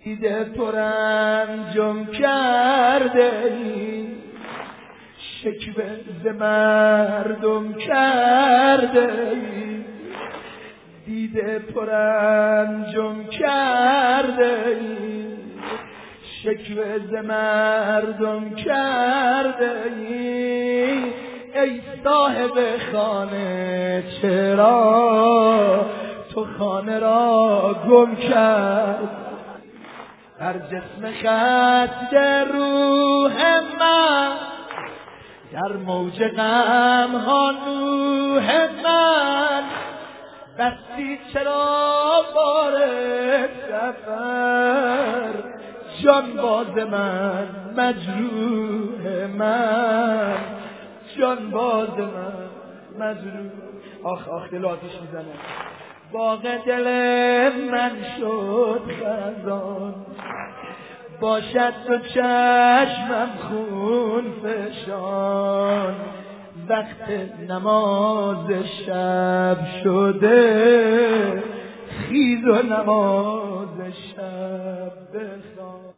دیده پرانجام کرده ای، شکوه ز مردم کرده ای، دیده پرانجام کرده ای، شکوه ز مردم کرده ای. ای صاحب خانه چرا تو خانه را گم کرد؟ بر جسم خسته روح من، در موج غم ها نوح من، بستی چرا بار سفر؟ جان باز من مجروح من، جان باز من مجروح. آخ آخ دل آتیش میزنه. باغ دل من شد خزان، باشد تو چشمم خون فشان. وقت نماز شب شده، خیز و نماز شب بخوان.